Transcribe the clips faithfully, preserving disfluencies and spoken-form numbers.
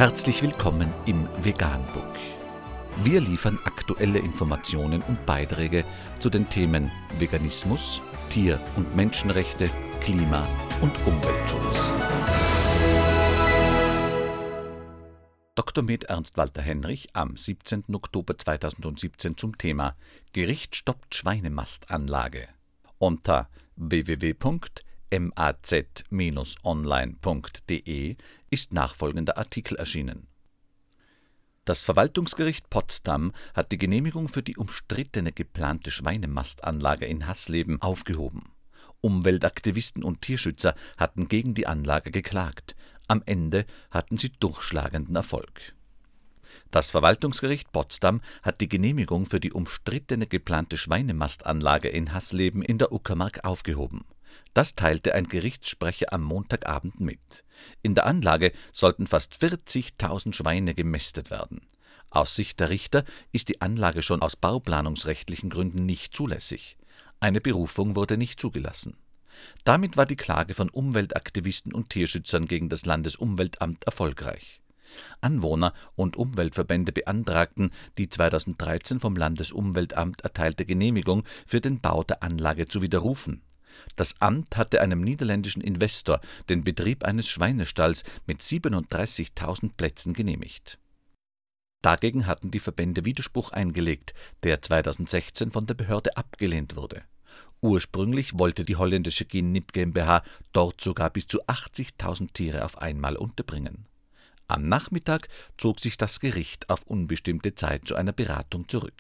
Herzlich willkommen im Veganbook. Wir liefern aktuelle Informationen und Beiträge zu den Themen Veganismus, Tier- und Menschenrechte, Klima- und Umweltschutz. Doktor med Ernst Walter Henrich am siebzehnten Oktober zweitausendsiebzehn zum Thema Gericht stoppt Schweinemastanlage. Unter w w w punkt maz Bindestrich online punkt de ist nachfolgender Artikel erschienen. Das Verwaltungsgericht Potsdam hat die Genehmigung für die umstrittene geplante Schweinemastanlage in Hasleben aufgehoben. Umweltaktivisten und Tierschützer hatten gegen die Anlage geklagt. Am Ende hatten sie durchschlagenden Erfolg. Das Verwaltungsgericht Potsdam hat die Genehmigung für die umstrittene geplante Schweinemastanlage in Hasleben in der Uckermark aufgehoben. Das teilte ein Gerichtssprecher am Montagabend mit. In der Anlage sollten fast vierzigtausend Schweine gemästet werden. Aus Sicht der Richter ist die Anlage schon aus bauplanungsrechtlichen Gründen nicht zulässig. Eine Berufung wurde nicht zugelassen. Damit war die Klage von Umweltaktivisten und Tierschützern gegen das Landesumweltamt erfolgreich. Anwohner und Umweltverbände beantragten die zweitausenddreizehn vom Landesumweltamt erteilte Genehmigung für den Bau der Anlage zu widerrufen. Das Amt hatte einem niederländischen Investor den Betrieb eines Schweinestalls mit siebenunddreißigtausend Plätzen genehmigt. Dagegen hatten die Verbände Widerspruch eingelegt, der zweitausendsechzehn von der Behörde abgelehnt wurde. Ursprünglich wollte die holländische Genip GmbH dort sogar bis zu achtzigtausend Tiere auf einmal unterbringen. Am Nachmittag zog sich das Gericht auf unbestimmte Zeit zu einer Beratung zurück.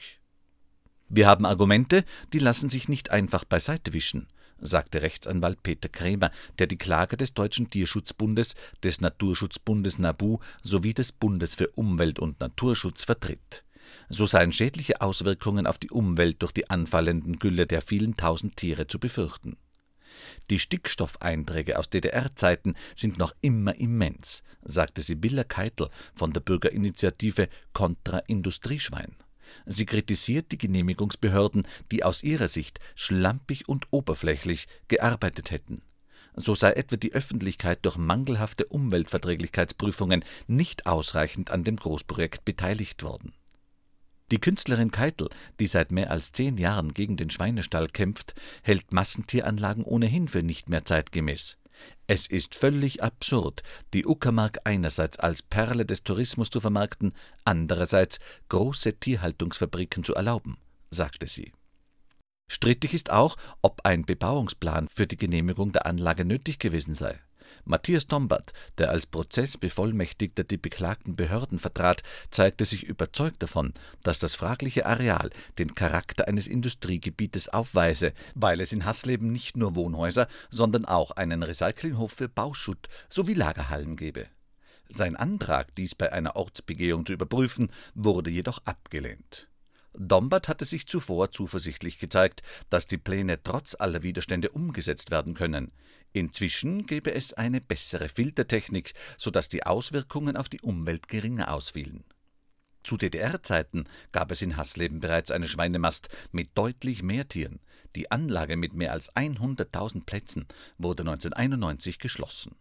Wir haben Argumente, die lassen sich nicht einfach beiseite wischen, sagte Rechtsanwalt Peter Krämer, der die Klage des Deutschen Tierschutzbundes, des Naturschutzbundes NABU sowie des Bundes für Umwelt und Naturschutz vertritt. So seien schädliche Auswirkungen auf die Umwelt durch die anfallenden Gülle der vielen tausend Tiere zu befürchten. Die Stickstoffeinträge aus D D R-Zeiten sind noch immer immens, sagte Sibylla Keitel von der Bürgerinitiative Contra Industrieschwein. Sie kritisiert die Genehmigungsbehörden, die aus ihrer Sicht schlampig und oberflächlich gearbeitet hätten. So sei etwa die Öffentlichkeit durch mangelhafte Umweltverträglichkeitsprüfungen nicht ausreichend an dem Großprojekt beteiligt worden. Die Künstlerin Keitel, die seit mehr als zehn Jahren gegen den Schweinestall kämpft, hält Massentieranlagen ohnehin für nicht mehr zeitgemäß. Es ist völlig absurd, die Uckermark einerseits als Perle des Tourismus zu vermarkten, andererseits große Tierhaltungsfabriken zu erlauben, sagte sie. Strittig ist auch, ob ein Bebauungsplan für die Genehmigung der Anlage nötig gewesen sei. Matthias Dombert, der als Prozessbevollmächtigter die beklagten Behörden vertrat, zeigte sich überzeugt davon, dass das fragliche Areal den Charakter eines Industriegebietes aufweise, weil es in Hasleben nicht nur Wohnhäuser, sondern auch einen Recyclinghof für Bauschutt sowie Lagerhallen gebe. Sein Antrag, dies bei einer Ortsbegehung zu überprüfen, wurde jedoch abgelehnt. Dombert hatte sich zuvor zuversichtlich gezeigt, dass die Pläne trotz aller Widerstände umgesetzt werden können. Inzwischen gäbe es eine bessere Filtertechnik, sodass die Auswirkungen auf die Umwelt geringer ausfielen. Zu D D R-Zeiten gab es in Hasleben bereits eine Schweinemast mit deutlich mehr Tieren. Die Anlage mit mehr als hunderttausend Plätzen wurde neunzehnhunderteinundneunzig geschlossen.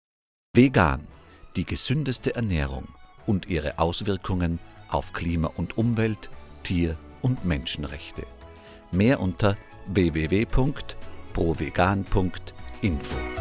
Vegan, die gesündeste Ernährung und ihre Auswirkungen auf Klima und Umwelt, Tier- und Menschenrechte. Mehr unter w w w punkt provegan punkt info.